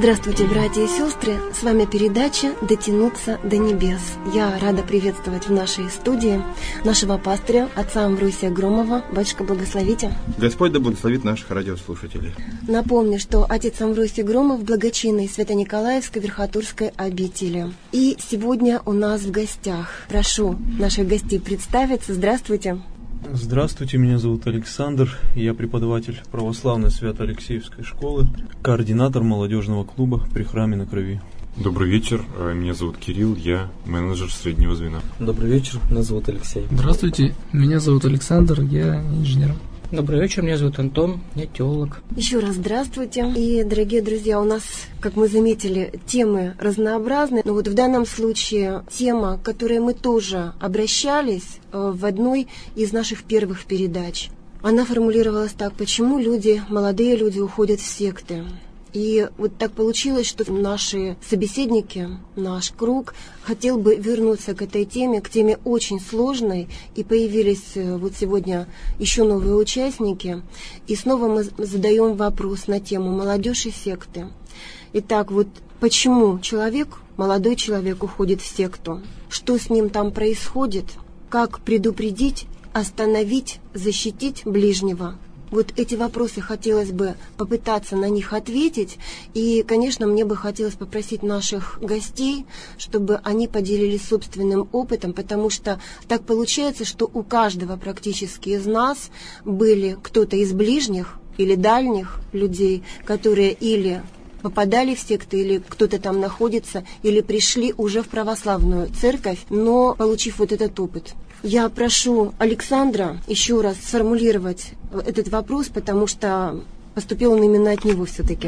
Здравствуйте, братья и сестры! С вами передача «Дотянуться до небес». Я рада приветствовать в нашей студии нашего пастыря, отца Амвросия Громова. Батюшка, благословите. Господь да благословит наших радиослушателей. Напомню, что отец Амвросий Громов благочинный Свято-Николаевской Верхотурской обители. И сегодня у нас в гостях. Прошу наших гостей представиться. Здравствуйте. Здравствуйте, меня зовут Александр, я преподаватель православной Свято-Алексеевской школы, координатор молодежного клуба при храме на Крови. Добрый вечер, меня зовут Кирилл, я менеджер среднего звена. Добрый вечер, меня зовут Алексей. Здравствуйте, меня зовут Александр, я инженер. Добрый вечер, меня зовут Антон, я теолог. Еще раз здравствуйте. И, дорогие друзья, у нас, как мы заметили, темы разнообразны. Но вот в данном случае тема, к которой мы тоже обращались в одной из наших первых передач. Она формулировалась так: почему молодые люди уходят в секты? И вот так получилось, что наши собеседники, наш круг, хотел бы вернуться к этой теме, к теме очень сложной. И появились вот сегодня еще новые участники. И снова мы задаем вопрос на тему «Молодежь и секты». Итак, вот почему молодой человек уходит в секту? Что с ним там происходит? Как предупредить, остановить, защитить ближнего? Вот эти вопросы хотелось бы попытаться на них ответить. И, конечно, мне бы хотелось попросить наших гостей, чтобы они поделились собственным опытом, потому что так получается, что у каждого практически из нас были кто-то из ближних или дальних людей, которые или попадали в секты, или кто-то там находится, или пришли уже в православную церковь, но получив вот этот опыт. Я прошу Александра еще раз сформулировать этот вопрос, потому что поступил он именно от него все-таки.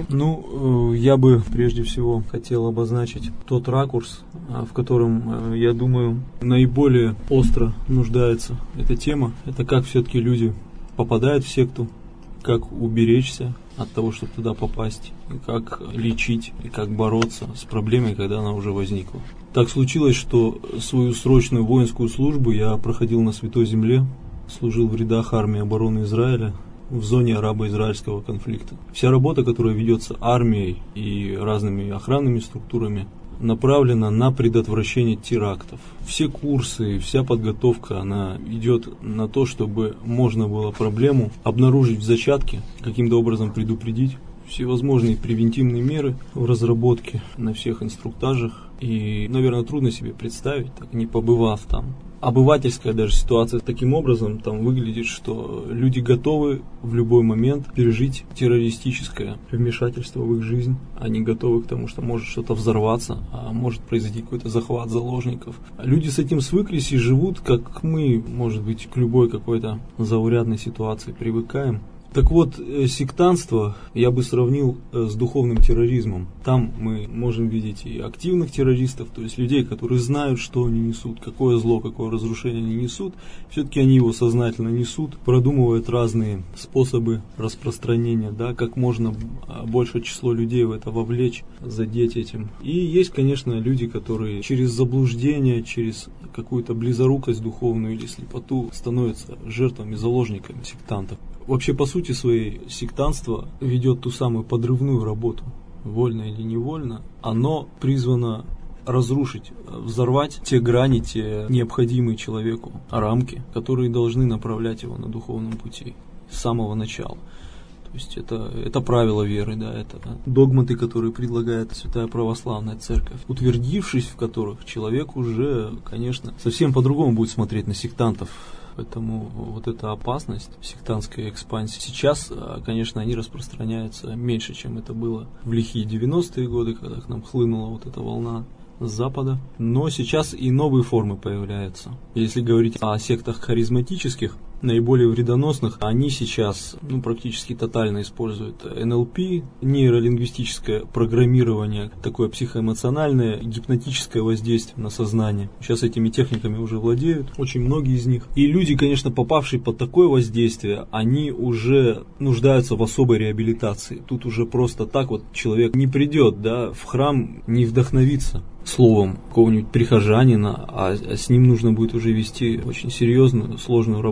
Я бы прежде всего хотел обозначить тот ракурс, в котором, я думаю, наиболее остро нуждается эта тема. Это как все-таки люди попадают в секту, как уберечься от того, чтобы туда попасть, и как лечить, и как бороться с проблемой, когда она уже возникла. Так случилось, что свою срочную воинскую службу я проходил на Святой Земле, служил в рядах армии обороны Израиля в зоне арабо-израильского конфликта. Вся работа, которая ведется армией и разными охранными структурами, направлена на предотвращение терактов. Все курсы, вся подготовка, она идет на то, чтобы можно было проблему обнаружить в зачатке, каким-то образом предупредить. Всевозможные превентивные меры в разработке на всех инструктажах. И, наверное, трудно себе представить, так не побывав там. Обывательская даже ситуация таким образом там выглядит, что люди готовы в любой момент пережить террористическое вмешательство в их жизнь. Они готовы к тому, что может что-то взорваться, а может произойти какой-то захват заложников. Люди с этим свыклись и живут, как мы, может быть, к любой какой-то заурядной ситуации привыкаем. Так вот, сектантство я бы сравнил с духовным терроризмом. Там мы можем видеть и активных террористов, то есть людей, которые знают, что они несут, какое зло, какое разрушение они несут. Все-таки они его сознательно несут, продумывают разные способы распространения, да, как можно большее число людей в это вовлечь, задеть этим. И есть, конечно, люди, которые через заблуждение, через какую-то близорукость духовную или слепоту становятся жертвами, заложниками сектантов. Вообще, по сути своей, сектантство ведет ту самую подрывную работу, вольно или невольно. Оно призвано разрушить, взорвать те грани, те необходимые человеку рамки, которые должны направлять его на духовном пути с самого начала. То есть это правила веры, да, это догматы, которые предлагает Святая Православная Церковь, утвердившись в которых человек уже, конечно, совсем по-другому будет смотреть на сектантов. Поэтому вот эта опасность сектантской экспансии сейчас, конечно, они распространяются меньше, чем это было в лихие 90-е годы, когда к нам хлынула вот эта волна с запада. Но сейчас и новые формы появляются. Если говорить о сектах харизматических, наиболее вредоносных, они сейчас практически тотально используют НЛП, нейролингвистическое программирование, такое психоэмоциональное, гипнотическое воздействие на сознание. Сейчас этими техниками уже владеют очень многие из них. И люди, конечно, попавшие под такое воздействие, они уже нуждаются в особой реабилитации. Тут уже просто так вот человек не придет, да, в храм, не вдохновится словом какого-нибудь прихожанина, а с ним нужно будет уже вести очень серьезную, сложную работу.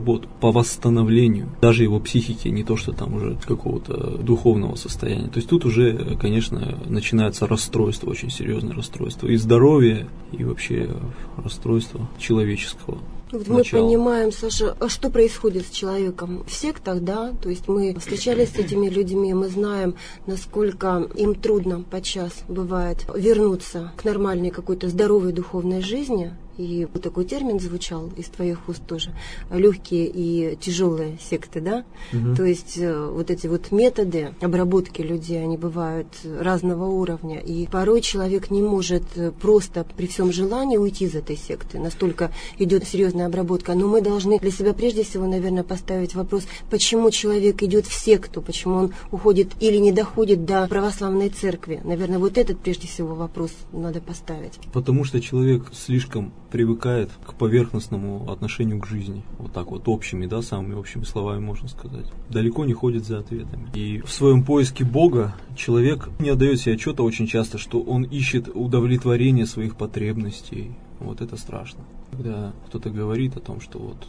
по восстановлению даже его психики, не то что там уже какого-то духовного состояния. То есть тут уже, конечно, начинается расстройство, очень серьезное расстройство и здоровья, и вообще расстройство человеческого. Вот мы понимаем, Саша, а что происходит с человеком в сектах, да? То есть мы встречались с этими людьми, мы знаем, насколько им трудно подчас бывает вернуться к нормальной какой-то здоровой духовной жизни. И вот такой термин звучал из твоих уст тоже. Легкие и тяжелые секты, да? Угу. То есть вот эти вот методы обработки людей, они бывают разного уровня. И порой человек не может просто при всем желании уйти из этой секты. Настолько идет серьезная обработка. Но мы должны для себя прежде всего, наверное, поставить вопрос, почему человек идет в секту, почему он уходит или не доходит до православной церкви. Наверное, вот этот прежде всего вопрос надо поставить. Потому что человек слишком привыкает к поверхностному отношению к жизни. Вот так вот общими, да, самыми общими словами можно сказать. Далеко не ходит за ответами. И в своем поиске Бога человек не отдает себе отчета очень часто, что он ищет удовлетворение своих потребностей. Вот это страшно. Когда кто-то говорит о том, что вот,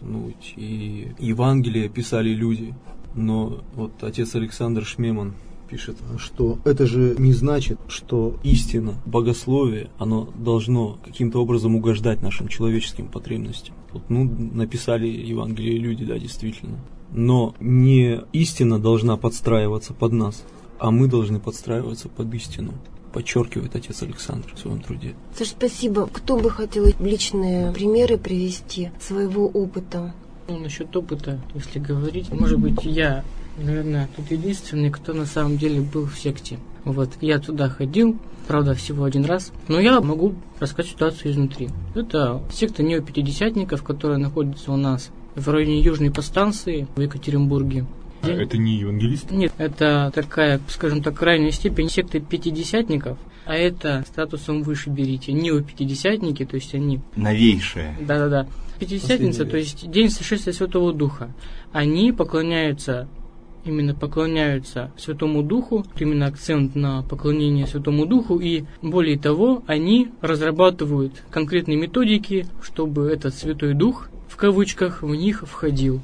и Евангелие писали люди, но вот отец Александр Шмеман пишет, что это же не значит, что истина, богословие, оно должно каким-то образом угождать нашим человеческим потребностям. Вот, написали Евангелие люди, да, действительно. Но не истина должна подстраиваться под нас, а мы должны подстраиваться под истину, подчеркивает отец Александр в своем труде. Саша, спасибо. Кто бы хотел личные примеры привести своего опыта? Насчет опыта, если говорить, может быть, я, наверное, тут единственный, кто на самом деле был в секте. Вот, я туда ходил, правда, всего один раз, но я могу рассказать ситуацию изнутри. Это секта неопятидесятников, которая находится у нас в районе Южной подстанции в Екатеринбурге. Это не евангелисты? Нет, это такая, скажем так, крайняя степень секты пятидесятников, а это статусом выше берите. Неопятидесятники, то есть они... Новейшие. Да-да-да. Пятидесятница, то есть день сошествия Святого Духа. Они поклоняются Святому Духу, именно акцент на поклонение Святому Духу, и более того, они разрабатывают конкретные методики, чтобы этот Святой Дух, в кавычках, в них входил.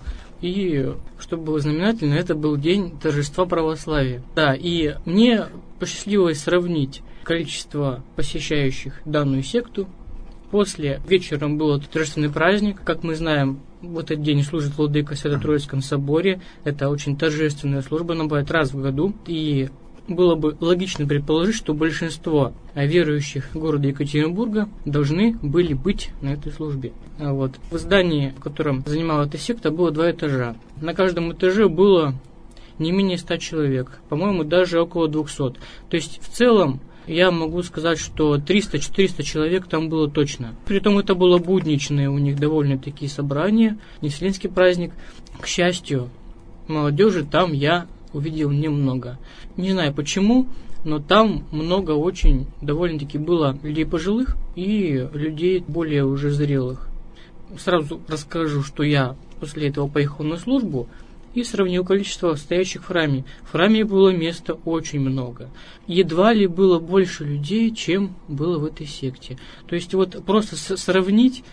И, чтобы было знаменательно, это был день торжества православия. Да, и мне посчастливилось сравнить количество посещающих данную секту. После вечером был торжественный праздник. Как мы знаем, в этот день служит владыка в Свято-Троицком соборе. Это очень торжественная служба, она бывает раз в году. И было бы логично предположить, что большинство верующих города Екатеринбурга должны были быть на этой службе. Вот. В здании, в котором занимала эта секта, было 2 этажа. На каждом этаже было не менее 100 человек, по-моему, даже около 200. То есть, в целом, я могу сказать, что 300-400 человек там было точно. Притом это было будничное у них довольно такие собрания, не вселенский праздник. К счастью, молодежи там я увидел немного. Не знаю почему, но там много очень довольно-таки было людей пожилых и людей более уже зрелых. Сразу расскажу, что я после этого поехал на службу и сравнил количество стоящих в храме. В храме было места очень много. Едва ли было больше людей, чем было в этой секте. То есть вот просто сравнить,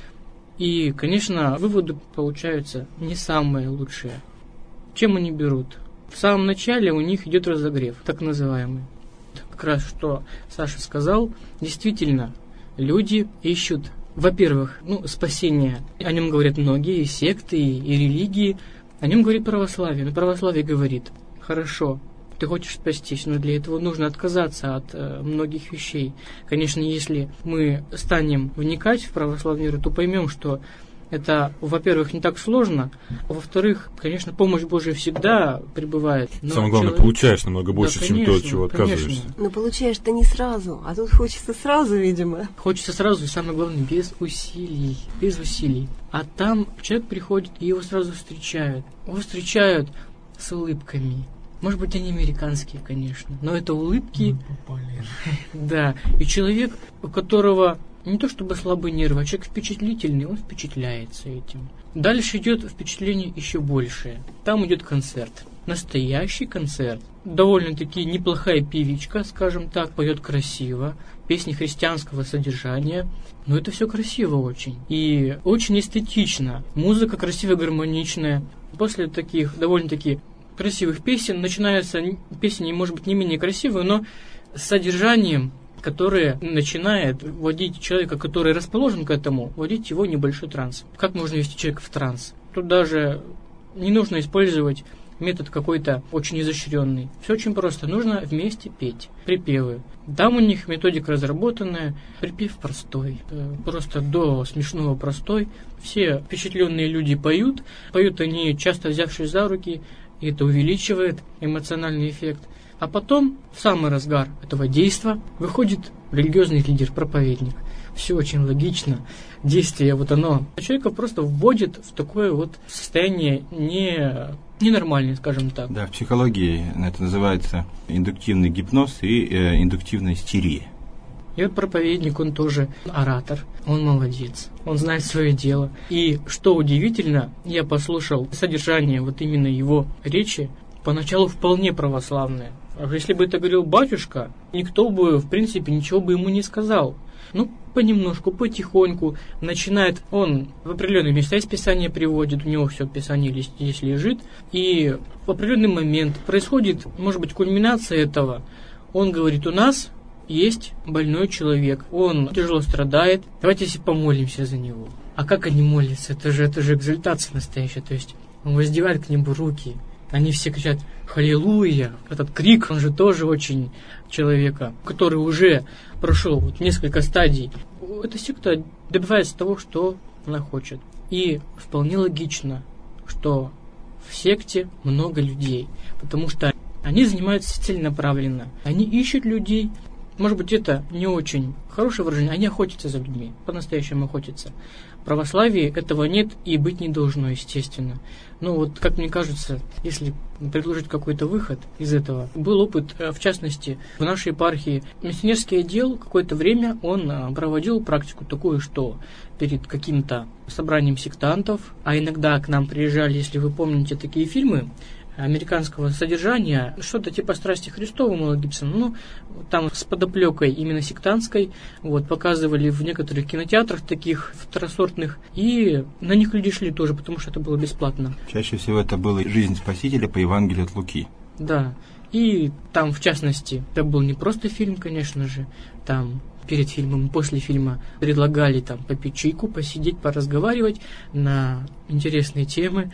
и, конечно, выводы получаются не самые лучшие. Чем они берут? В самом начале у них идет разогрев, так называемый. Как раз что Саша сказал, действительно, люди ищут, во-первых, спасение. О нем говорят многие, и секты, и религии. О нем говорит православие. Но православие говорит, хорошо, ты хочешь спастись, но для этого нужно отказаться от многих вещей. Конечно, если мы станем вникать в православную веру, то поймем, что это, во-первых, не так сложно, а во-вторых, конечно, помощь Божия всегда пребывает. Самое главное, получаешь намного больше, чем то, от чего отказываешься. Но получаешь-то не сразу, а тут хочется сразу, видимо. Хочется сразу, и самое главное, без усилий. Без усилий. А там человек приходит, и его сразу встречают. Его встречают с улыбками. Может быть, они американские, конечно, но это улыбки. Да, и человек, у которого не то чтобы слабые нервы, а человек впечатлительный, он впечатляется этим. Дальше идет впечатление еще большее. Там идет концерт. Настоящий концерт. Довольно-таки неплохая певичка, скажем так, поет красиво. Песни христианского содержания. Но это все красиво очень. И очень эстетично. Музыка красивая, гармоничная. после таких довольно-таки красивых песен начинаются песни, может быть, не менее красивые, но с содержанием, которое начинает вводить человека, который расположен к этому, вводить его в небольшой транс. Как можно ввести человека в транс? Тут даже не нужно использовать метод какой-то очень изощренный. Все очень просто. Нужно вместе петь припевы. Там у них методика разработанная. Припев простой. Просто до смешного простой. Все впечатленные люди поют. Поют они, часто взявшись за руки. И это увеличивает эмоциональный эффект. А потом, в самый разгар этого действа, выходит религиозный лидер, проповедник. Все очень логично. Действие, вот оно человека просто вводит в такое вот состояние ненормальное, скажем так. Да, в психологии это называется индуктивный гипноз и индуктивная истерия. И вот проповедник, он тоже оратор, он молодец, он знает свое дело. И что удивительно, я послушал содержание вот именно его речи, поначалу вполне православное. Если бы это говорил батюшка, никто бы, в принципе, ничего бы ему не сказал. Ну, понемножку, потихоньку начинает, он в определенные места из Писания приводит, у него все Писание здесь лежит, и в определенный момент происходит, может быть, кульминация этого. Он говорит, у нас есть больной человек, он тяжело страдает, давайте помолимся за него. А как они молятся? Это же экзальтация настоящая, то есть он воздевает к небу руки. Они все кричат «Халилуя!». Этот крик, он же тоже очень человека, который уже прошел вот несколько стадий. Эта секта добивается того, что она хочет. И вполне логично, что в секте много людей, потому что они занимаются целенаправленно. Они ищут людей. Может быть, это не очень хорошее выражение, они охотятся за людьми, по-настоящему охотятся. В православии этого нет и быть не должно, естественно. Но вот, как мне кажется, если предложить какой-то выход из этого, был опыт, в частности, в нашей епархии. Миссионерский отдел какое-то время он проводил практику такую, что перед каким-то собранием сектантов, а иногда к нам приезжали, если вы помните такие фильмы, американского содержания, что-то типа «Страсти Христовы» Мэла Гибсона, ну, там с подоплекой именно сектантской, вот, показывали в некоторых кинотеатрах таких второсортных, и на них люди шли тоже, потому что это было бесплатно. Чаще всего это была «Жизнь Спасителя» по Евангелию от Луки. Да, и там, в частности, это был не просто фильм, конечно же, там перед фильмом, после фильма предлагали там попить чайку, посидеть, поразговаривать на интересные темы,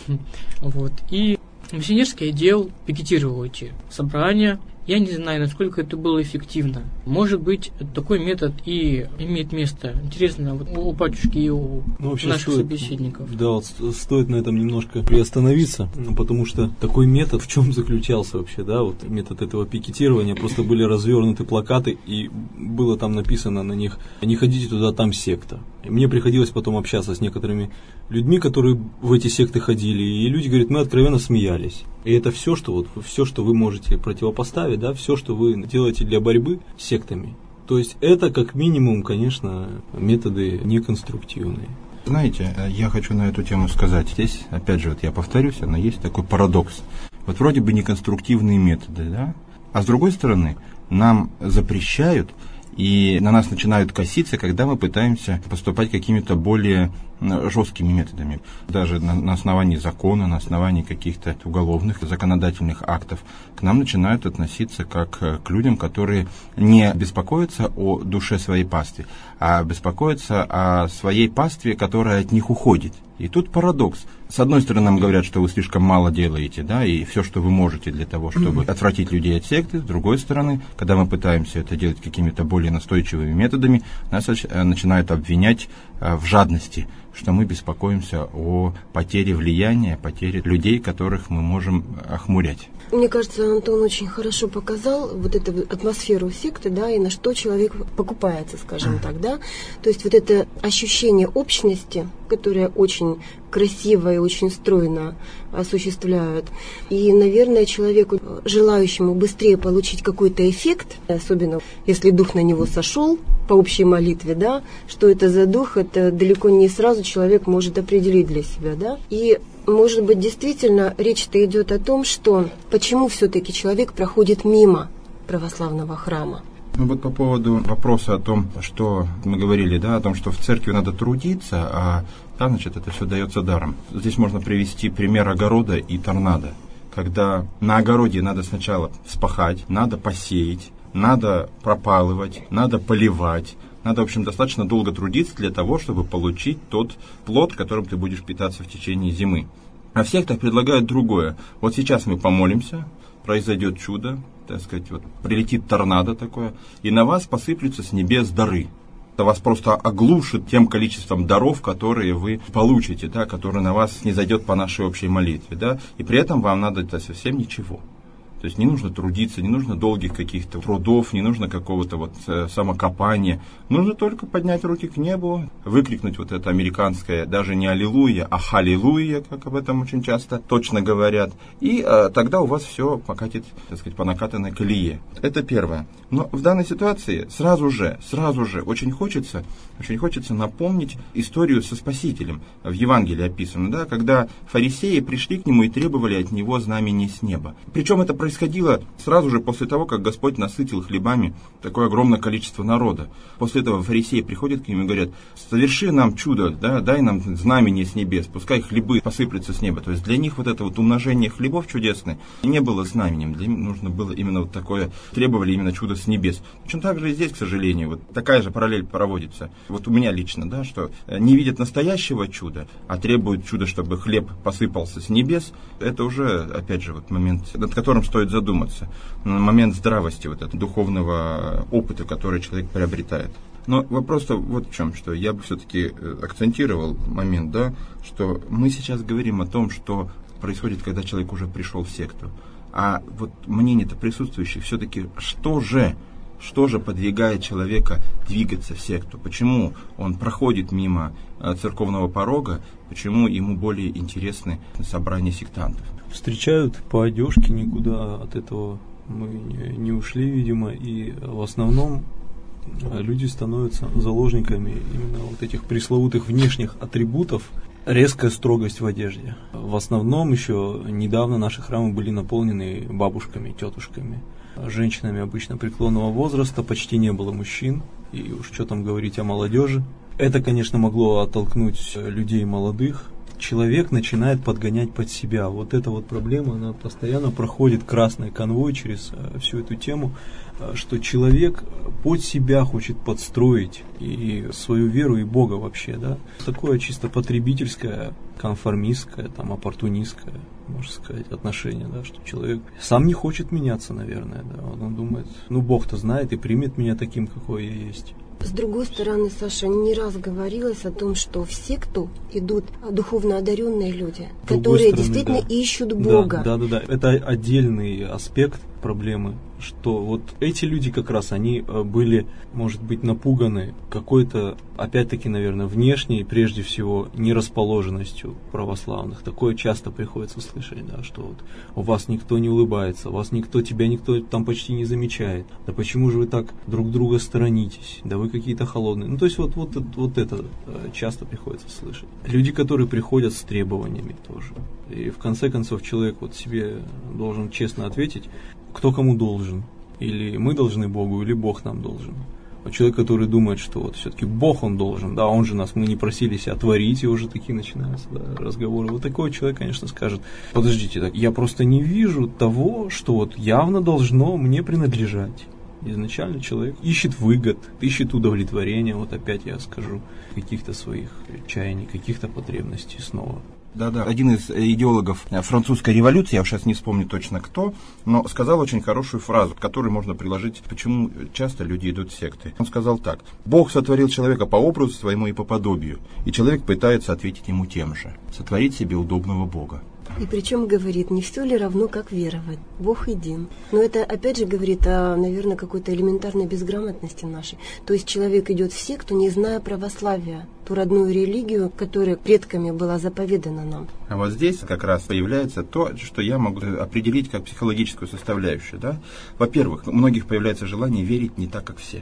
вот, и миссионерский отдел пикетировал эти собрания. Я не знаю, насколько это было эффективно. Может быть, такой метод и имеет место. Интересно, вот у батюшки и у наших собеседников. Да, вот стоит на этом немножко приостановиться, потому что такой метод, в чем заключался вообще, да, вот метод этого пикетирования, просто были развернуты плакаты, и было там написано на них: «Не ходите туда, там секта». И мне приходилось потом общаться с некоторыми людьми, которые в эти секты ходили, и люди говорят, мы откровенно смеялись. И это все, что вы можете противопоставить, да, все, что вы делаете для борьбы с сектами. То есть это, как минимум, конечно, методы неконструктивные. Знаете, я хочу на эту тему сказать. Здесь, опять же, вот я повторюсь, но есть такой парадокс. Вот вроде бы неконструктивные методы, да? А с другой стороны, нам запрещают, и на нас начинают коситься, когда мы пытаемся поступать какими-то более жесткими методами. Даже на основании закона, на основании каких-то уголовных, законодательных актов к нам начинают относиться как к людям, которые не беспокоятся о душе своей паствы, а беспокоятся о своей пастве, которая от них уходит. И тут парадокс. С одной стороны, нам говорят, что вы слишком мало делаете, да, и все, что вы можете для того, чтобы отвратить людей от секты. С другой стороны, когда мы пытаемся это делать какими-то более настойчивыми методами, нас начинают обвинять в жадности, что мы беспокоимся о потере влияния, потере людей, которых мы можем охмурять. Мне кажется, Антон очень хорошо показал вот эту атмосферу секты, да, и на что человек покупается, скажем так, да. То есть вот это ощущение общности, которое очень красиво и очень стройно осуществляют. И, наверное, человеку, желающему быстрее получить какой-то эффект, особенно если дух на него сошел по общей молитве, да, что это за дух, это далеко не сразу человек может определить для себя, да. И может быть, действительно, речь-то идет о том, что почему все-таки человек проходит мимо православного храма. Ну вот по поводу вопроса о том, что мы говорили, да, о том, что в церкви надо трудиться, а Да, значит, это все дается даром. Здесь можно привести пример огорода и торнадо. Когда на огороде надо сначала вспахать, надо посеять, надо пропалывать, надо поливать. Надо, в общем, достаточно долго трудиться для того, чтобы получить тот плод, которым ты будешь питаться в течение зимы. А в сектах предлагают другое. Вот сейчас мы помолимся, произойдет чудо, так сказать, вот прилетит торнадо такое, и на вас посыплются с небес дары. Это вас просто оглушит тем количеством даров, которые вы получите, да, которые на вас снизойдет по нашей общей молитве. Да, и при этом вам надо совсем ничего. То есть не нужно трудиться, не нужно долгих каких-то трудов, не нужно какого-то вот самокопания. Нужно только поднять руки к небу, выкрикнуть вот это американское, даже не аллилуйя, а халилуйя, как об этом очень часто точно говорят. И тогда у вас все покатит, так сказать, по накатанной колее. Это первое. Но в данной ситуации сразу же очень хочется напомнить историю со Спасителем. В Евангелии описано, да, когда фарисеи пришли к нему и требовали от него знамений с неба. Причем это происходило сразу же после того, как Господь насытил хлебами такое огромное количество народа. После этого фарисеи приходят к нему и говорят: соверши нам чудо, да, дай нам знамение с небес, пускай хлебы посыплются с неба. То есть для них вот это вот умножение хлебов чудесное не было знамением, для них нужно было именно вот такое, требовали именно чудо с небес. Причем также и здесь, к сожалению, вот такая же параллель проводится. Вот у меня лично, да, что не видят настоящего чуда, а требуют чуда, чтобы хлеб посыпался с небес. Это уже, опять же, вот момент, над которым стоит задуматься. Момент здравости, вот этого духовного опыта, который человек приобретает. Но вопрос-то вот в чем, что я бы все-таки акцентировал момент, да, что мы сейчас говорим о том, что происходит, когда человек уже пришел в секту. А вот мнение-то присутствующих все-таки, что же подвигает человека двигаться в секту? Почему он проходит мимо церковного порога? Почему ему более интересны собрания сектантов? Встречают по одежке, никуда от этого мы не ушли, видимо, и в основном люди становятся заложниками именно вот этих пресловутых внешних атрибутов. Резкая строгость в одежде. В основном еще недавно наши храмы были наполнены бабушками, тетушками, женщинами обычно преклонного возраста, почти не было мужчин, и уж что там говорить о молодежи. Это, конечно, могло оттолкнуть людей молодых. Человек начинает подгонять под себя. Вот эта вот проблема, она постоянно проходит красной конвой через всю эту тему, что человек под себя хочет подстроить и свою веру, и Бога вообще, да. Такое чисто потребительское, конформистское, там, оппортунистское, можно сказать, отношение, да, что человек сам не хочет меняться, наверное, да. Он думает, ну, Бог-то знает и примет меня таким, какой я есть. С другой стороны, Саша, не раз говорилось о том, что в секту идут духовно одаренные люди, которые действительно ищут Бога. Да. Это отдельный аспект проблемы, что вот эти люди как раз, они были, может быть, напуганы какой-то, опять-таки, наверное, внешней, прежде всего, нерасположенностью православных. Такое часто приходится слышать, да, что вот у вас никто не улыбается, тебя никто там почти не замечает. Да почему же вы так друг друга сторонитесь? Да вы какие-то холодные. Ну, то есть вот это часто приходится слышать. Люди, которые приходят с требованиями тоже. И в конце концов человек вот себе должен честно ответить, кто кому должен. Или мы должны Богу, или Бог нам должен. А человек, который думает, что вот все-таки Бог он должен, да, он же нас, мы не просили себя творить, и уже такие начинаются, да, разговоры. Вот такой человек, конечно, скажет: подождите, так, я просто не вижу того, что вот явно должно мне принадлежать. Изначально человек ищет выгод, ищет удовлетворения, вот опять я скажу, каких-то своих чаяний, каких-то потребностей снова. Да. Один из идеологов французской революции, я сейчас не вспомню точно кто, но сказал очень хорошую фразу, которую можно приложить, почему часто люди идут в секты. Он сказал так: Бог сотворил человека по образу своему и по подобию, и человек пытается ответить ему тем же, сотворить себе удобного Бога. И причем говорит, не все ли равно, как веровать? Бог един. Но это опять же говорит о, наверное, какой-то элементарной безграмотности нашей. То есть человек идет в секту, не зная православия, ту родную религию, которая предками была заповедана нам. А вот здесь как раз появляется то, что я могу определить как психологическую составляющую. Да? Во-первых, у многих появляется желание верить не так, как все.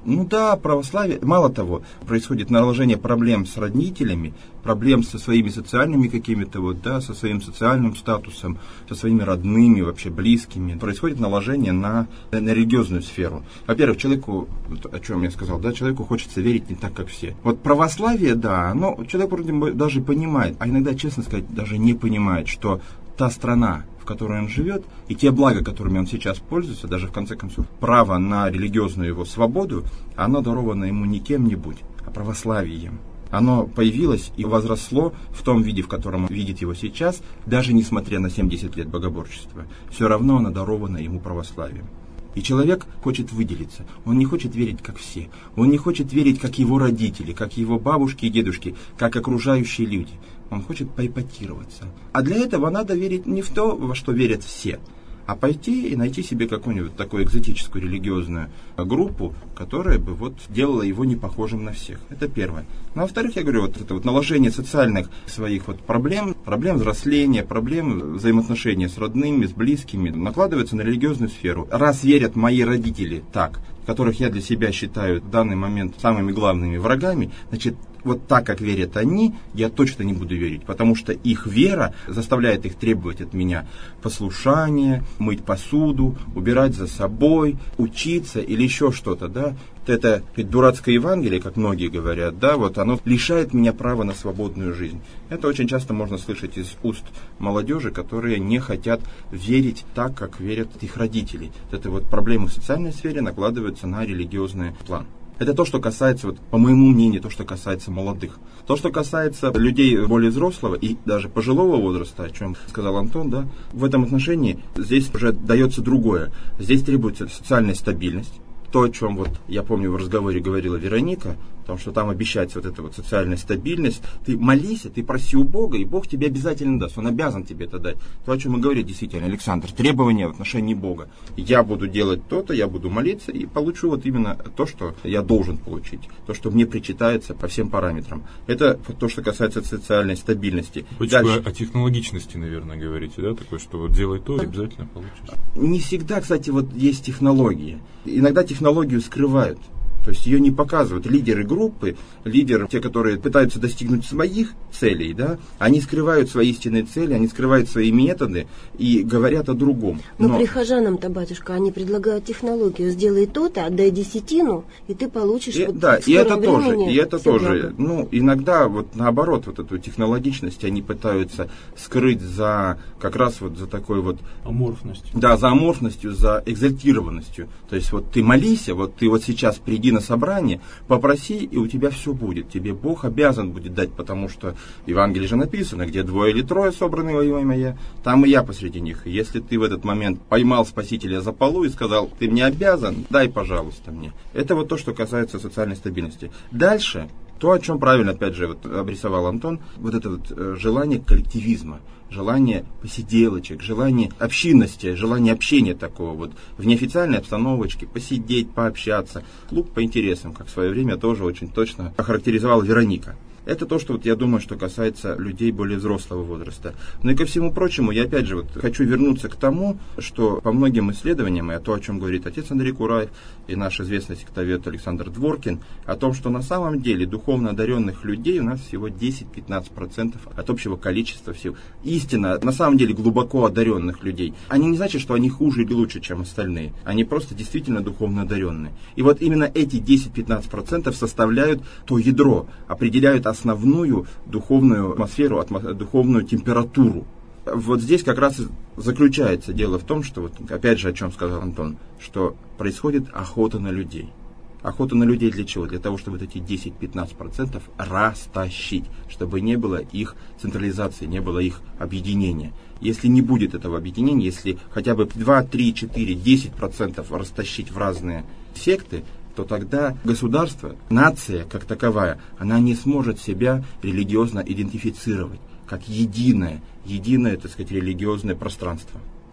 Ну да, православие, мало того, происходит наложение проблем с родителями, проблем со своими социальными какими-то, вот, да, со своим социальным статусом, со своими родными, вообще близкими. Происходит наложение на религиозную сферу. Во-первых, человеку, о чем я сказал, да, человеку хочется верить не так, как все. Вот православие, да, но человек вроде бы даже понимает, а иногда, честно сказать, даже не понимает, что та страна, в которой он живет, и те блага, которыми он сейчас пользуется, даже в конце концов, право на религиозную его свободу, оно даровано ему не кем-нибудь, а православием. Оно появилось и возросло в том виде, в котором он видит его сейчас, даже несмотря на 70 лет богоборчества. Все равно оно даровано ему православием. И человек хочет выделиться. Он не хочет верить, как все. Он не хочет верить, как его родители, как его бабушки и дедушки, как окружающие люди. Он хочет поэпатироваться. А для этого надо верить не в то, во что верят все, а пойти и найти себе какую-нибудь такую экзотическую религиозную группу, которая бы вот делала его не похожим на всех. Это первое. Ну, а во-вторых, я говорю, вот это вот наложение социальных своих вот проблем взросления, проблем взаимоотношений с родными, с близкими, накладывается на религиозную сферу. Раз верят мои родители так, которых я для себя считаю в данный момент самыми главными врагами, значит, вот так, как верят они, я точно не буду верить, потому что их вера заставляет их требовать от меня послушания, мыть посуду, убирать за собой, учиться или еще что-то, да. Это дурацкое Евангелие, как многие говорят, да, вот оно лишает меня права на свободную жизнь. Это очень часто можно слышать из уст молодежи, которые не хотят верить так, как верят их родители. Это вот проблемы в социальной сфере накладываются на религиозный план. Это то, что касается, вот, по моему мнению, то, что касается молодых. То, что касается людей более взрослого и даже пожилого возраста, о чем сказал Антон, да, в этом отношении здесь уже дается другое. Здесь требуется социальная стабильность. То, о чем вот я помню в разговоре говорила Вероника, потому что там обещается вот эта вот социальная стабильность. Ты молись, ты проси у Бога, и Бог тебе обязательно даст. Он обязан тебе это дать. То, о чем мы говорили, действительно, Александр, требования в отношении Бога. Я буду делать то-то, я буду молиться, и получу вот именно то, что я должен получить. То, что мне причитается по всем параметрам. Это то, что касается социальной стабильности. Вы о технологичности, наверное, говорите, да? Такое, что вот делай то, обязательно получишь. Не всегда, кстати, вот есть технологии. Иногда технологию скрывают. То есть ее не показывают. Лидеры группы, те, которые пытаются достигнуть своих целей, да, они скрывают свои истинные цели, они скрывают свои методы и говорят о другом. Но прихожанам-то, батюшка, они предлагают технологию. Сделай то-то, отдай десятину, и ты получишь да, и это тоже. Ну, иногда вот наоборот, вот эту технологичность они пытаются скрыть за как раз вот за такой вот аморфностью. Да, за аморфностью, за экзальтированностью. То есть вот ты молись, вот ты вот сейчас приди на собрание, попроси, и у тебя все будет. Тебе Бог обязан будет дать, потому что в Евангелии же написано, где 2 или 3 собраны во имя Мое, там и я посреди них. И если ты в этот момент поймал Спасителя за полу и сказал, ты мне обязан, дай, пожалуйста, мне. Это вот то, что касается социальной стабильности. Дальше, то, о чем правильно, опять же, вот обрисовал Антон, вот это вот желание коллективизма, желание посиделочек, желание общинности, желание общения такого вот в неофициальной обстановочке, посидеть, пообщаться. Клуб по интересам, как в свое время тоже очень точно охарактеризовала Вероника. Это то, что вот я думаю, что касается людей более взрослого возраста. Но и ко всему прочему, я опять же вот хочу вернуться к тому, что по многим исследованиям, и то, о чем говорит отец Андрей Кураев и наш известный сектовед Александр Дворкин, о том, что на самом деле духовно одаренных людей у нас всего 10-15% от общего количества всего. Истинно, на самом деле глубоко одаренных людей. Они не значат, что они хуже или лучше, чем остальные. Они просто действительно духовно одаренные. И вот именно эти 10-15% составляют то ядро, определяют основную духовную атмосферу, духовную температуру. Вот здесь как раз заключается дело в том, что, вот, опять же, о чем сказал Антон, что происходит охота на людей. Охота на людей для чего? Для того, чтобы вот эти 10-15% растащить, чтобы не было их централизации, не было их объединения. Если не будет этого объединения, если хотя бы 2, 3, 4, 10% растащить в разные секты, то тогда государство, нация как таковая, она не сможет себя религиозно идентифицировать как единое, так сказать, религиозное пространство.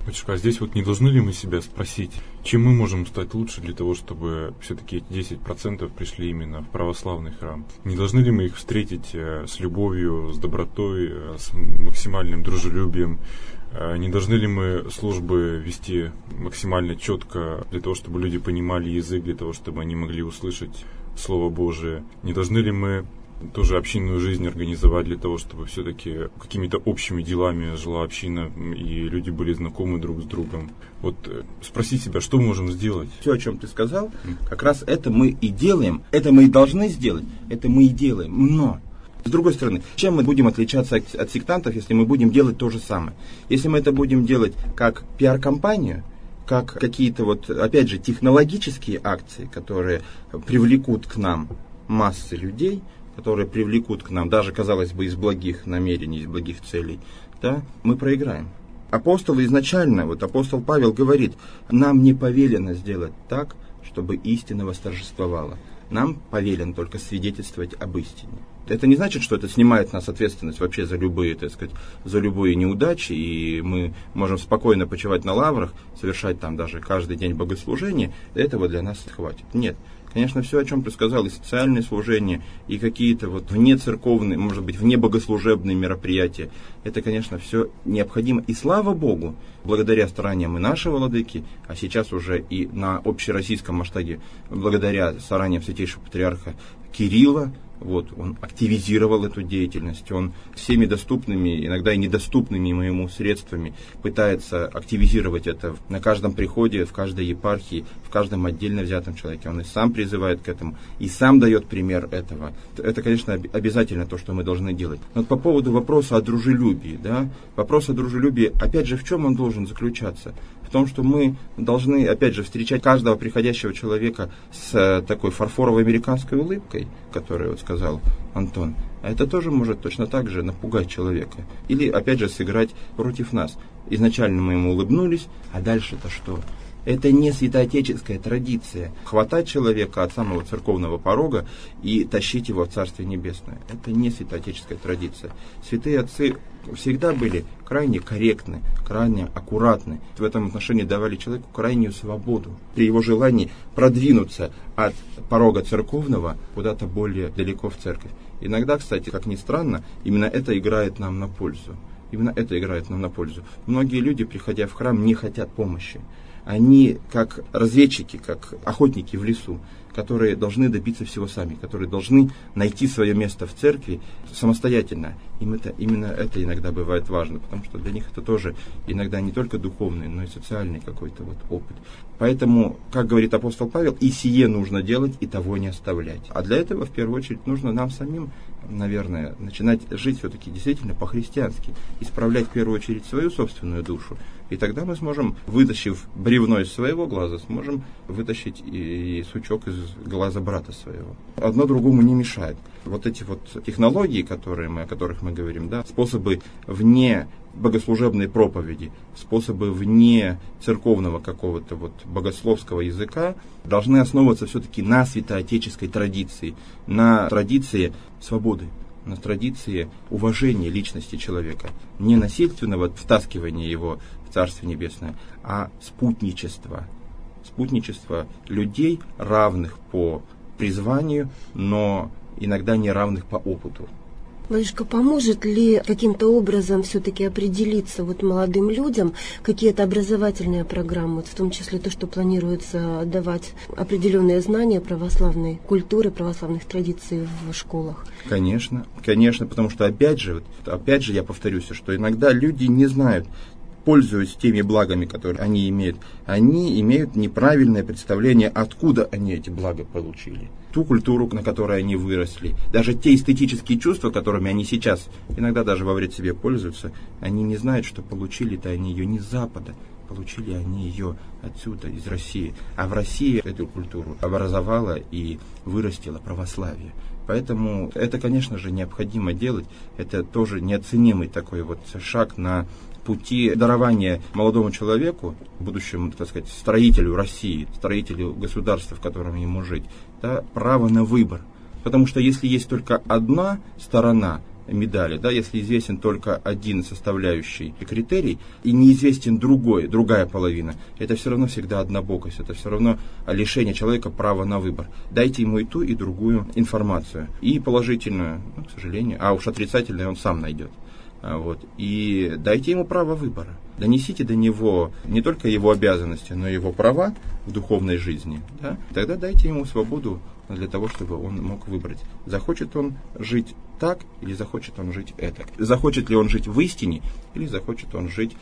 Батюшка, а здесь вот не должны ли мы себя спросить, чем мы можем стать лучше для того, чтобы все-таки эти 10% пришли именно в православный храм? Не должны ли мы их встретить с любовью, с добротой, с максимальным дружелюбием? Не должны ли мы службы вести максимально четко для того, чтобы люди понимали язык, для того, чтобы они могли услышать Слово Божие? Не должны ли мы тоже общинную жизнь организовать для того, чтобы все-таки какими-то общими делами жила община и люди были знакомы друг с другом? Вот спроси себя, что мы можем сделать? Все, о чем ты сказал, как раз это мы и делаем, это мы и должны сделать, это мы и делаем. Но, с другой стороны, чем мы будем отличаться от сектантов, если мы будем делать то же самое? Если мы это будем делать как пиар-компанию, как какие-то вот, опять же, технологические акции, которые привлекут к нам массы людей, которые привлекут к нам, даже, казалось бы, из благих намерений, из благих целей, да, мы проиграем. Апостол изначально, вот апостол Павел говорит, нам не повелено сделать так, чтобы истина восторжествовала. Нам повелено только свидетельствовать об истине. Это не значит, что это снимает с нас ответственность вообще за любые, так сказать, за любые неудачи, и мы можем спокойно почивать на лаврах, совершать там даже каждый день богослужение, этого для нас хватит. Нет. Конечно, все, о чем ты сказал, и социальные служения, и какие-то вот внецерковные, может быть, внебогослужебные мероприятия, это, конечно, все необходимо. И слава Богу, благодаря стараниям и нашего владыки, а сейчас уже и на общероссийском масштабе, благодаря стараниям святейшего патриарха Кирилла, вот, он активизировал эту деятельность, он всеми доступными, иногда и недоступными ему средствами пытается активизировать это на каждом приходе, в каждой епархии, в каждом отдельно взятом человеке. Он и сам призывает к этому, и сам дает пример этого. Это, конечно, обязательно то, что мы должны делать. Но вот по поводу вопроса о дружелюбии, да, вопрос о дружелюбии, опять же, в чем он должен заключаться? В том, что мы должны, опять же, встречать каждого приходящего человека с такой фарфоровой американской улыбкой, которую вот сказал Антон. А это тоже может точно так же напугать человека. Или, опять же, сыграть против нас. Изначально мы ему улыбнулись, а дальше-то что? Это не святоотеческая традиция. Хватать человека от самого церковного порога и тащить его в Царствие Небесное. Это не святоотеческая традиция. Святые отцы всегда были крайне корректны, крайне аккуратны. В этом отношении давали человеку крайнюю свободу. При его желании продвинуться от порога церковного куда-то более далеко в церковь. Иногда, кстати, как ни странно, именно это играет нам на пользу. Именно это играет нам на пользу. Многие люди, приходя в храм, не хотят помощи. Они как разведчики, как охотники в лесу, которые должны добиться всего сами, которые должны найти свое место в церкви самостоятельно. Им именно это иногда бывает важно, потому что для них это тоже иногда не только духовный, но и социальный какой-то вот опыт. Поэтому, как говорит апостол Павел, и сие нужно делать, и того не оставлять. А для этого, в первую очередь, нужно нам самим, наверное, начинать жить все-таки действительно по-христиански, исправлять в первую очередь свою собственную душу. И тогда мы сможем, вытащив бревно из своего глаза, сможем вытащить и сучок из глаза брата своего. Одно другому не мешает. Вот эти вот технологии, о которых мы говорим, да, способы вне богослужебной проповеди, способы вне церковного какого-то вот богословского языка должны основываться все-таки на святоотеческой традиции, на традиции свободы, на традиции уважения личности человека, не насильственного втаскивания его в Царствие Небесное, а спутничество людей, равных по призванию, но иногда не равных по опыту. Батюшка, поможет ли каким-то образом все-таки определиться вот молодым людям какие-то образовательные программы, в том числе то, что планируется давать определенные знания православной культуры, православных традиций в школах? Конечно, потому что опять же я повторюсь, что иногда люди не знают, пользуясь теми благами, которые они имеют неправильное представление, откуда они эти блага получили. Ту культуру, на которой они выросли, даже те эстетические чувства, которыми они сейчас иногда даже во вред себе пользуются, они не знают, что получили-то они ее не с Запада, получили они ее отсюда, из России. А в России эту культуру образовала и вырастила православие. Поэтому это, конечно же, необходимо делать. Это тоже неоценимый такой вот шаг на пути дарования молодому человеку, будущему, так сказать, строителю России, строителю государства, в котором ему жить, да, право на выбор. Потому что если есть только одна сторона, медали. Да, если известен только один составляющий критерий и неизвестен другая половина, это все равно всегда однобокость, это все равно лишение человека права на выбор. Дайте ему и ту, и другую информацию. И положительную, к сожалению, а уж отрицательную он сам найдет. Вот. И дайте ему право выбора. Донесите до него не только его обязанности, но и его права в духовной жизни. Да? Тогда дайте ему свободу для того, чтобы он мог выбрать, захочет он жить так или захочет он жить этак. Захочет ли он жить в истине или захочет он жить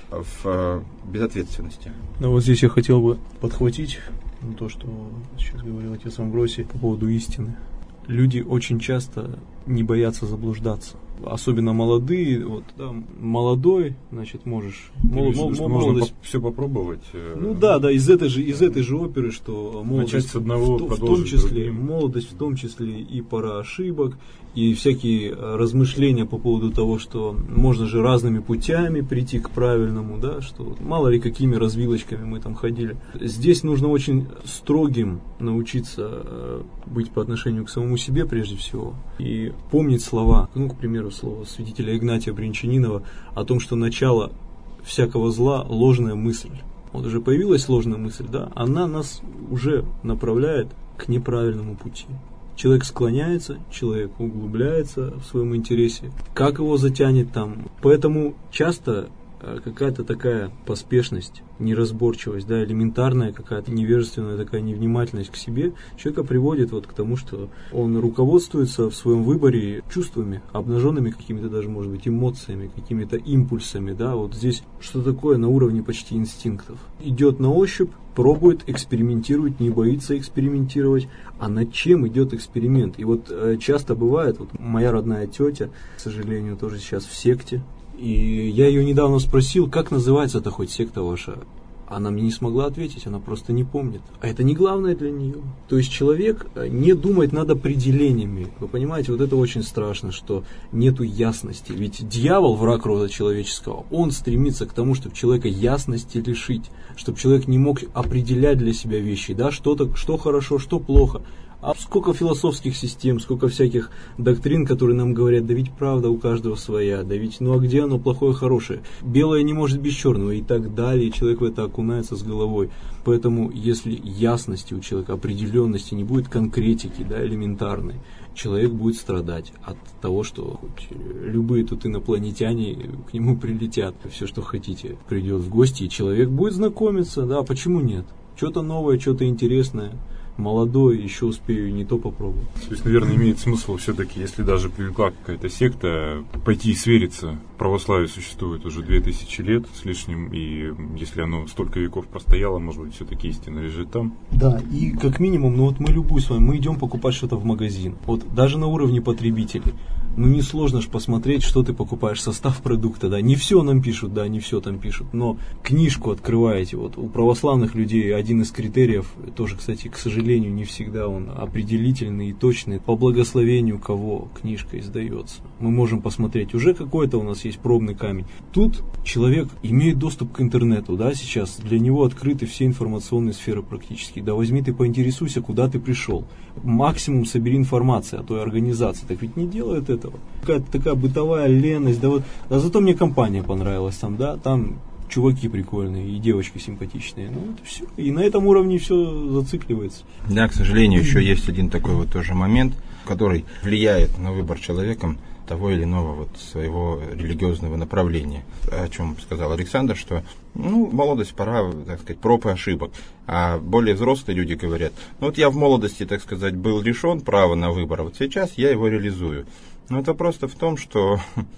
в безответственности. Ну вот здесь я хотел бы подхватить то, что сейчас говорил отец Амвросий по поводу истины. Люди очень часто не боятся заблуждаться. Особенно молодые, вот, да, молодой, значит, можешь можно все попробовать. Ну да, из этой же оперы, что молодость с одного в том числе, молодость в том числе и пора ошибок, и всякие размышления по поводу того, что можно же разными путями прийти к правильному, да, что мало ли какими развилочками мы там ходили. Здесь нужно очень строгим научиться быть по отношению к самому себе прежде всего и помнить слова, к примеру, слово святителя Игнатия Брянчанинова о том, что начало всякого зла – ложная мысль. Вот уже появилась ложная мысль, да, она нас уже направляет к неправильному пути. Человек склоняется, человек углубляется в своем интересе. Как его затянет там? Поэтому часто какая-то такая поспешность, неразборчивость, да, элементарная какая-то невежественная такая невнимательность к себе человека приводит вот к тому, что он руководствуется в своем выборе чувствами, обнаженными какими-то даже, может быть, эмоциями, какими-то импульсами, да, вот здесь что такое на уровне почти инстинктов. Идет на ощупь, пробует, экспериментирует, не боится экспериментировать, а над чем идет эксперимент. И вот часто бывает, вот моя родная тетя, к сожалению, тоже сейчас в секте, и я ее недавно спросил, как называется-то хоть секта ваша? Она мне не смогла ответить, она просто не помнит. А это не главное для нее. То есть человек не думает над определениями. Вы понимаете, вот это очень страшно, что нету ясности. Ведь дьявол, враг рода человеческого, он стремится к тому, чтобы человека ясности лишить, чтобы человек не мог определять для себя вещи, да, что хорошо, что плохо. А сколько философских систем, сколько всяких доктрин, которые нам говорят, да ведь правда у каждого своя, да ведь, ну а где оно плохое, хорошее? Белое не может без черного и так далее, и человек в это окунается с головой. Поэтому, если ясности у человека, определенности, не будет конкретики, да, элементарной, человек будет страдать от того, что хоть любые тут инопланетяне к нему прилетят, все, что хотите, придет в гости, и человек будет знакомиться, да, почему нет? Что-то новое, что-то интересное. Молодой, еще успею не то попробовать. То есть, наверное, имеет смысл все-таки, если даже привлекла какая-то секта, пойти и свериться. Православие существует уже 2000 лет с лишним, и если оно столько веков простояло, может быть, все-таки истина лежит там. Да, и как минимум, ну вот мы любую с вами, мы идем покупать что-то в магазин. Вот даже на уровне потребителей. Ну, несложно же посмотреть, что ты покупаешь, состав продукта, да, не все нам пишут, да, не все там пишут, но книжку открываете, вот у православных людей один из критериев, тоже, кстати, к сожалению, не всегда он определительный и точный, по благословению кого книжка издается. Мы можем посмотреть, уже какой-то у нас есть пробный камень. Тут человек имеет доступ к интернету, да, сейчас для него открыты все информационные сферы практически, да, возьми ты поинтересуйся, куда ты пришел, максимум собери информацию о той организации, так ведь не делают это. Какая-то такая бытовая леность, да вот, а зато мне компания понравилась там, да, там чуваки прикольные и девочки симпатичные, ну это все, и на этом уровне все зацикливается. Да, к сожалению, еще есть один такой вот тоже момент, который влияет на выбор человеком того или иного вот своего религиозного направления. О чем сказал Александр, что молодость, пора, так сказать, проб и ошибок. А более взрослые люди говорят, вот я в молодости, так сказать, был лишен права на выбор, а вот сейчас я его реализую. Но это просто в том, что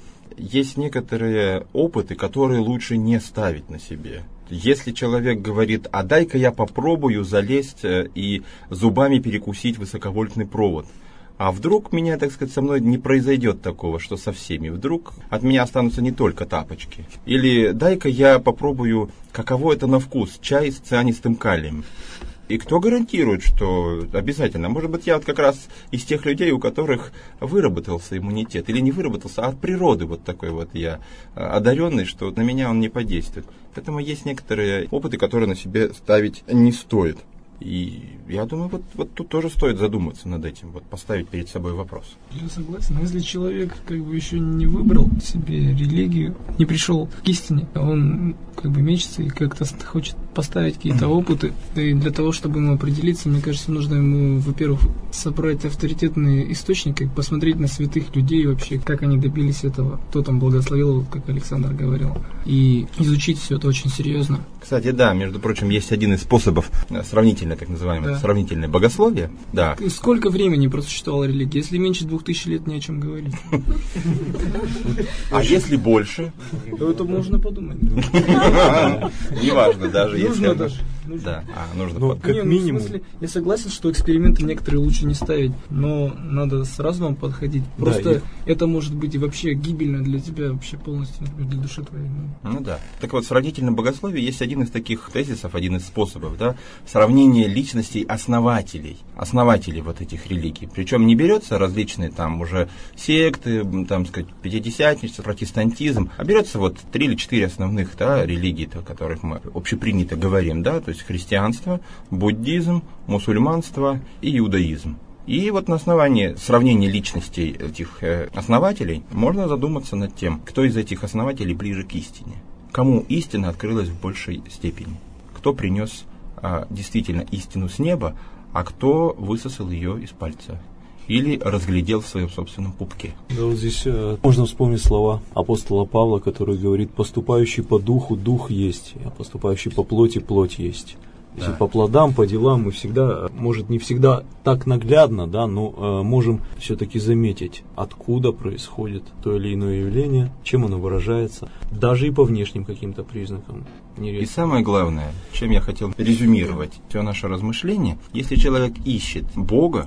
есть некоторые опыты, которые лучше не ставить на себе. Если человек говорит, а дай-ка я попробую залезть и зубами перекусить высоковольтный провод, а вдруг меня, так сказать, со мной не произойдет такого, что со всеми. Вдруг от меня останутся не только тапочки. Или дай-ка я попробую, каково это на вкус, чай с цианистым калием. И кто гарантирует, что обязательно? Может быть, я вот как раз из тех людей, у которых выработался иммунитет. Или не выработался, а от природы вот такой вот я одаренный, что на меня он не подействует. Поэтому есть некоторые опыты, которые на себе ставить не стоит. И я думаю, вот тут тоже стоит задуматься над этим, вот поставить перед собой вопрос. Я согласен. Если человек еще не выбрал себе религию, не пришел к истине, он мечется и как-то хочет поставить какие-то опыты. И для того, чтобы ему определиться, мне кажется, нужно ему, во-первых, собрать авторитетные источники, посмотреть на святых людей вообще, как они добились этого, кто там благословил, как Александр говорил, и изучить все это очень серьезно. Кстати, да, между прочим, есть один из способов сравнительное, так называемое, сравнительное богословие. Да. Сколько времени просуществовала религия? Если меньше 2000 лет, не о чем говорить. А если больше? Это можно подумать. Неважно, даже если... Нужно даже. Да, нужно как минимум. В смысле, я согласен, что эксперименты некоторые лучше не ставить, но надо с разумом подходить. Просто это может быть и вообще гибельно для тебя, вообще полностью, например, для души твоей. Ну да. Так вот, в сравнительном богословии есть один из таких тезисов, один из способов, да, сравнение личностей основателей вот этих религий. Причем не берется различные там уже секты, там, сказать, пятидесятничество, протестантизм, а берется вот 3 или 4 основных, да, религий, о которых мы общепринято говорим, да, то есть христианство, буддизм, мусульманство и иудаизм. И вот на основании сравнения личностей этих основателей можно задуматься над тем, кто из этих основателей ближе к истине, кому истина открылась в большей степени, кто принес действительно истину с неба, а кто высосал ее из пальца или разглядел в своем собственном пупке. Да, вот здесь можно вспомнить слова апостола Павла, который говорит: поступающий по духу дух есть, а поступающий по плоти плоть есть. Если по плодам, по делам мы всегда, может не всегда так наглядно, да, но можем все-таки заметить, откуда происходит то или иное явление, чем оно выражается, даже и по внешним каким-то признакам. И самое главное, чем я хотел резюмировать все наше размышление, если человек ищет Бога,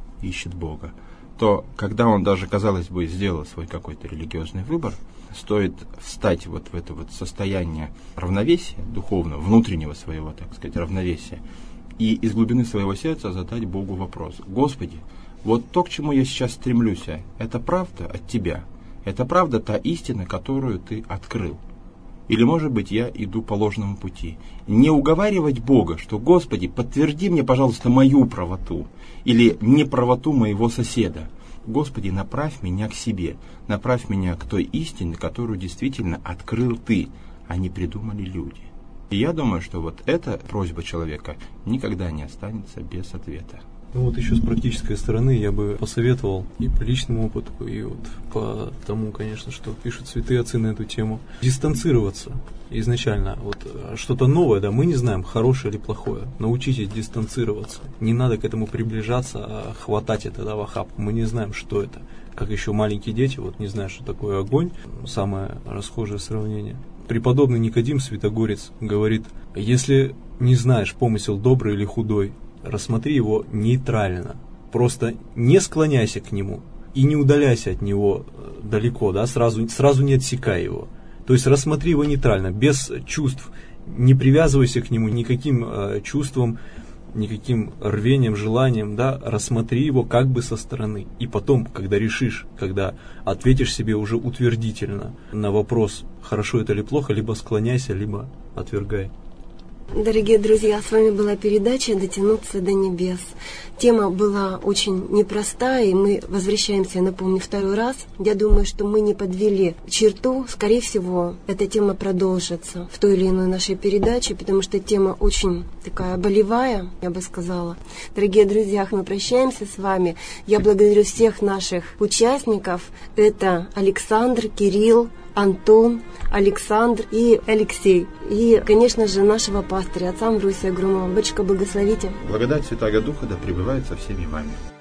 то когда он даже, казалось бы, сделал свой какой-то религиозный выбор, стоит встать вот в это вот состояние равновесия, духовного, внутреннего своего, так сказать, равновесия, и из глубины своего сердца задать Богу вопрос: Господи, вот то, к чему я сейчас стремлюсь, это правда от Тебя? Это правда та истина, которую Ты открыл? Или, может быть, я иду по ложному пути? Не уговаривать Бога, что: Господи, подтверди мне, пожалуйста, мою правоту, или неправоту моего соседа. Господи, направь меня к себе, направь меня к той истине, которую действительно открыл Ты, а не придумали люди. И я думаю, что вот эта просьба человека никогда не останется без ответа. Ну вот еще с практической стороны я бы посоветовал и по личному опыту, и вот по тому, конечно, что пишут святые отцы на эту тему, дистанцироваться изначально. Вот что-то новое, да, мы не знаем, хорошее или плохое. Научитесь дистанцироваться. Не надо к этому приближаться, а хватать это, да, в охапку. Мы не знаем, что это. Как еще маленькие дети, вот не знают, что такое огонь. Самое расхожее сравнение. Преподобный Никодим Святогорец говорит: если не знаешь, помысел добрый или худой, рассмотри его нейтрально. Просто не склоняйся к нему и не удаляйся от него далеко, да, сразу не отсекай его. То есть рассмотри его нейтрально, без чувств. Не привязывайся к нему никаким чувством, никаким рвением, желанием, да, рассмотри его как бы со стороны. И потом, когда решишь, когда ответишь себе уже утвердительно на вопрос, хорошо это или плохо, либо склоняйся, либо отвергай. Дорогие друзья, с вами была передача «Дотянуться до небес». Тема была очень непростая, и мы возвращаемся, напомню, второй раз. Я думаю, что мы не подвели черту. Скорее всего, эта тема продолжится в той или иной нашей передаче, потому что тема очень такая болевая, я бы сказала. Дорогие друзья, мы прощаемся с вами. Я благодарю всех наших участников. Это Александр, Кирилл, Антон, Александр и Алексей. И, конечно же, нашего пастыря, отца Амвросия Громова. Батюшка, благословите. Благодать Святаго Духа да пребывает со всеми вами.